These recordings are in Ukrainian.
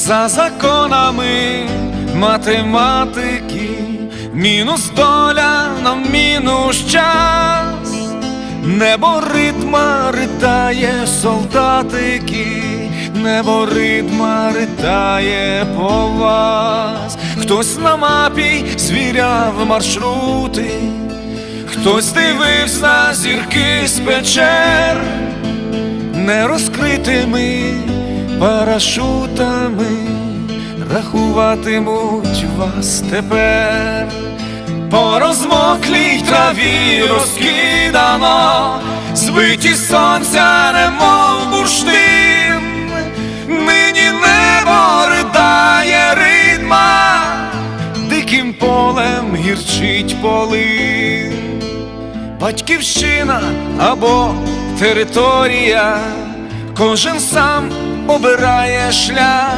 За законами математики, мінус доля на мінус час. Небо ритма ритає, солдатики, небо ритма ритає по вас. Хтось на мапі звіряв маршрути, хтось дивився зірки з печер, нерозкритими парашутами рахуватимуть вас тепер. По розмоклій траві розкидано, збиті сонця, немов бурштин. Нині небо ридає ритма, диким полем гірчить полин. Батьківщина або територія, кожен сам обирає шлях.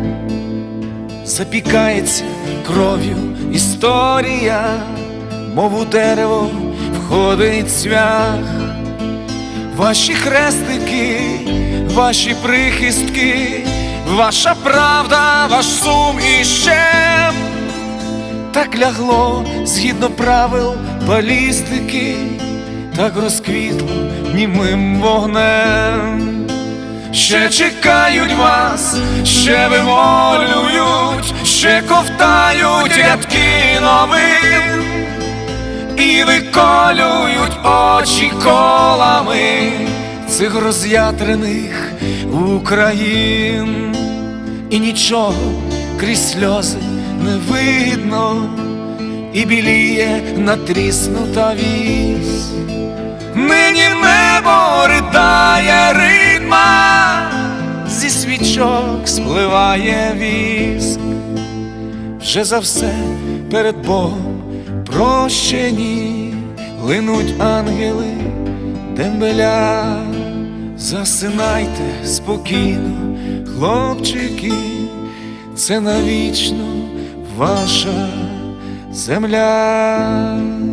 Запікається кров'ю історія, мов у дерево входить цвях. Ваші хрестики, ваші прихистки, ваша правда, ваш сум і щем. Так лягло згідно правил балістики, так розквітло німим вогнем. Ще чекають вас, ще вимолюють, ще ковтають рядки новин і виколюють очі колами цих роз'ятрених Україн. І нічого крізь сльози не видно, і біліє натріснута вісь. Нині небо ридає ритма, зі свічок спливає віск. Вже за все перед Богом прощені, линуть ангели дембеля. Засинайте спокійно, хлопчики, це навічно ваша земля.